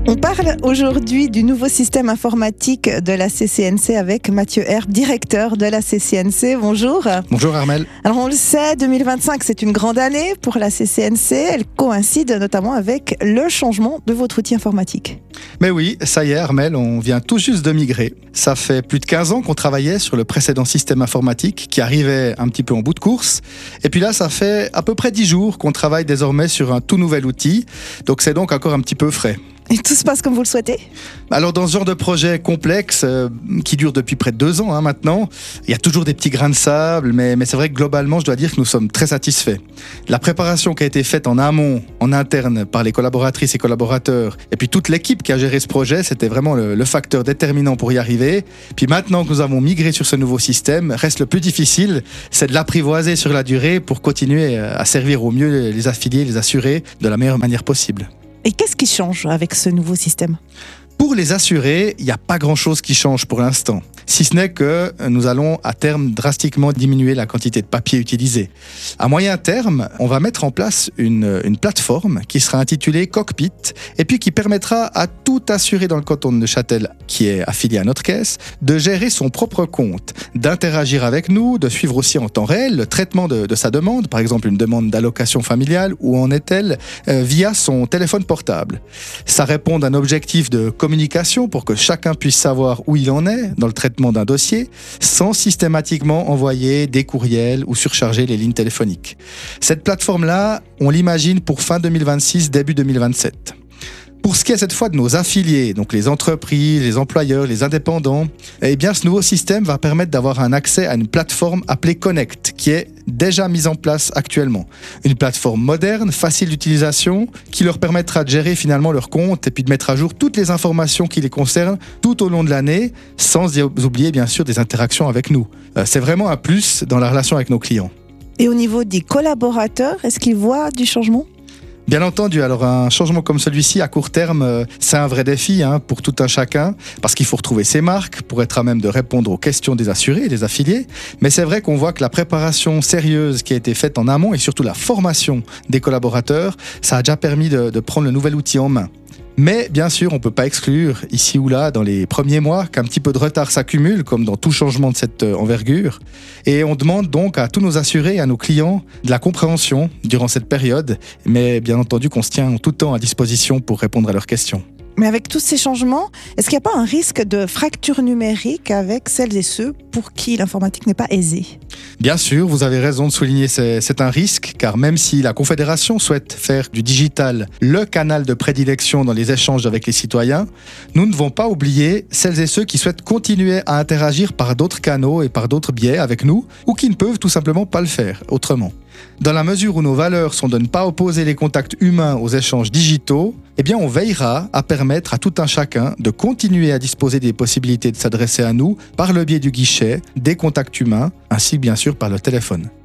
On parle aujourd'hui du nouveau système informatique de la CCNC avec Mathieu Herbe, directeur de la CCNC. Bonjour. Bonjour Armelle. Alors on le sait, 2025 c'est une grande année pour la CCNC. Elle coïncide notamment avec le changement de votre outil informatique. Mais oui, ça y est Armelle, on vient tout juste de migrer. Ça fait plus de 15 ans qu'on travaillait sur le précédent système informatique qui arrivait un petit peu en bout de course. Et puis là, ça fait à peu près 10 jours qu'on travaille désormais sur un tout nouvel outil. Donc c'est donc encore un petit peu frais. Et tout se passe comme vous le souhaitez ? Alors dans ce genre de projet complexe qui dure depuis près de 2 ans maintenant, il y a toujours des petits grains de sable, mais c'est vrai que globalement, je dois dire que nous sommes très satisfaits. La préparation qui a été faite en amont, en interne, par les collaboratrices et collaborateurs, et puis toute l'équipe qui a géré ce projet, c'était vraiment le facteur déterminant pour y arriver. Puis maintenant que nous avons migré sur ce nouveau système, reste le plus difficile, c'est de l'apprivoiser sur la durée pour continuer à servir au mieux les affiliés, les assurés, de la meilleure manière possible. Et qu'est-ce qui change avec ce nouveau système ? Pour les assurés, il n'y a pas grand-chose qui change pour l'instant, si ce n'est que nous allons à terme drastiquement diminuer la quantité de papier utilisé. À moyen terme, on va mettre en place une plateforme qui sera intitulée Cockpit et puis qui permettra à tout assuré dans le canton de Neuchâtel qui est affilié à notre caisse de gérer son propre compte, d'interagir avec nous, de suivre aussi en temps réel le traitement de sa demande, par exemple une demande d'allocation familiale, où en est-elle via son téléphone portable. Ça répond à un objectif de communication pour que chacun puisse savoir où il en est dans le traitement d'un dossier sans systématiquement envoyer des courriels ou surcharger les lignes téléphoniques. Cette plateforme-là, on l'imagine pour fin 2026, début 2027. Pour ce qui est cette fois de nos affiliés, donc les entreprises, les employeurs, les indépendants, eh bien ce nouveau système va permettre d'avoir un accès à une plateforme appelée Connect, qui est déjà mise en place actuellement. Une plateforme moderne, facile d'utilisation, qui leur permettra de gérer finalement leur compte et puis de mettre à jour toutes les informations qui les concernent tout au long de l'année, sans oublier bien sûr des interactions avec nous. C'est vraiment un plus dans la relation avec nos clients. Et au niveau des collaborateurs, est-ce qu'ils voient du changement ? Bien entendu, alors un changement comme celui-ci à court terme, c'est un vrai défi pour tout un chacun, parce qu'il faut retrouver ses marques pour être à même de répondre aux questions des assurés et des affiliés. Mais c'est vrai qu'on voit que la préparation sérieuse qui a été faite en amont et surtout la formation des collaborateurs, ça a déjà permis de prendre le nouvel outil en main. Mais bien sûr, on ne peut pas exclure, ici ou là, dans les premiers mois, qu'un petit peu de retard s'accumule, comme dans tout changement de cette envergure. Et on demande donc à tous nos assurés et à nos clients de la compréhension durant cette période, mais bien entendu qu'on se tient en tout temps à disposition pour répondre à leurs questions. Mais avec tous ces changements, est-ce qu'il n'y a pas un risque de fracture numérique avec celles et ceux pour qui l'informatique n'est pas aisée ? Bien sûr, vous avez raison de souligner, c'est un risque, car même si la Confédération souhaite faire du digital le canal de prédilection dans les échanges avec les citoyens, nous ne devons pas oublier celles et ceux qui souhaitent continuer à interagir par d'autres canaux et par d'autres biais avec nous, ou qui ne peuvent tout simplement pas le faire autrement. Dans la mesure où nos valeurs sont de ne pas opposer les contacts humains aux échanges digitaux, eh bien on veillera à permettre à tout un chacun de continuer à disposer des possibilités de s'adresser à nous par le biais du guichet, des contacts humains, ainsi que bien sûr par le téléphone.